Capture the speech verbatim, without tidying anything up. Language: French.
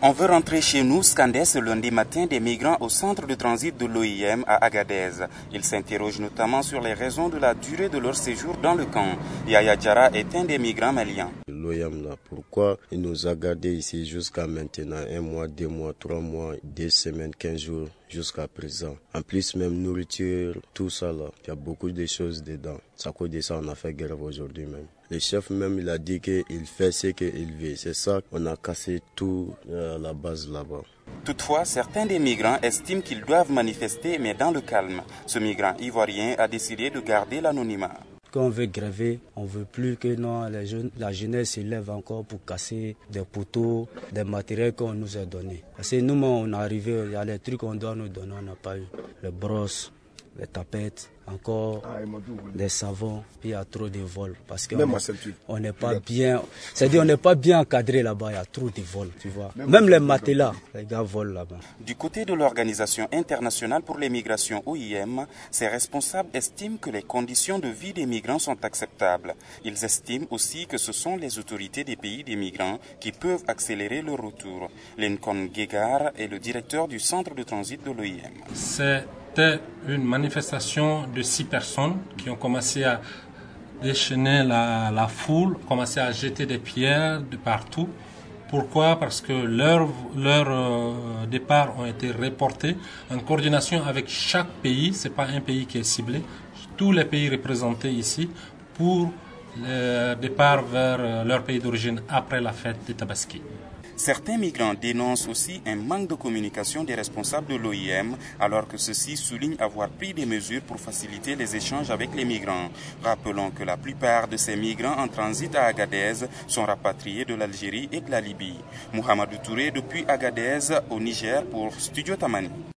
On veut rentrer chez nous, scandaient ce lundi matin des migrants au centre de transit de l'O I M à Agadez. Ils s'interrogent notamment sur les raisons de la durée de leur séjour dans le camp. Yaya Diarra est un des migrants maliens. L'O I M là, pourquoi il nous a gardés ici jusqu'à maintenant, un mois, deux mois, trois mois, deux semaines, quinze jours, jusqu'à présent. En plus même nourriture, tout ça là, il y a beaucoup de choses dedans. Ça cause de ça, on a fait grève aujourd'hui même. Le chef même, il a dit qu'il fait ce qu'il veut. C'est ça qu'on a cassé tout à la base là-bas. Toutefois, certains des migrants estiment qu'ils doivent manifester, mais dans le calme. Ce migrant ivoirien a décidé de garder l'anonymat. Quand on veut gréver, on ne veut plus que non, les jeunes, la jeunesse se lève encore pour casser des poteaux, des matériels qu'on nous a donnés. Parce que nous, on est arrivé, il y a les trucs qu'on doit nous donner, on n'a pas eu. Les brosses, les tapettes, encore des savons, puis il y a trop de vols. Parce qu'on n'est pas bien, c'est-à-dire on n'est pas bien encadré là-bas, il y a trop de vols, tu vois. Même, Même les matelas, les gars volent là-bas. Du côté de l'Organisation internationale pour les migrations O I M, ses responsables estiment que les conditions de vie des migrants sont acceptables. Ils estiment aussi que ce sont les autorités des pays des migrants qui peuvent accélérer leur retour. Lincoln Guégar est le directeur du centre de transit de l'O I M. C'était une manifestation de six personnes qui ont commencé à déchaîner la, la foule, commencé à jeter des pierres de partout. Pourquoi? Parce que leurs leur, euh, départs ont été reportés en coordination avec chaque pays. Ce n'est pas un pays qui est ciblé. Tous les pays représentés ici pour le départ vers leur pays d'origine après la fête de Tabaski. Certains migrants dénoncent aussi un manque de communication des responsables de l'O I M, alors que ceux-ci soulignent avoir pris des mesures pour faciliter les échanges avec les migrants. Rappelons que la plupart de ces migrants en transit à Agadez sont rapatriés de l'Algérie et de la Libye. Mohamedou Touré depuis Agadez au Niger pour Studio Tamani.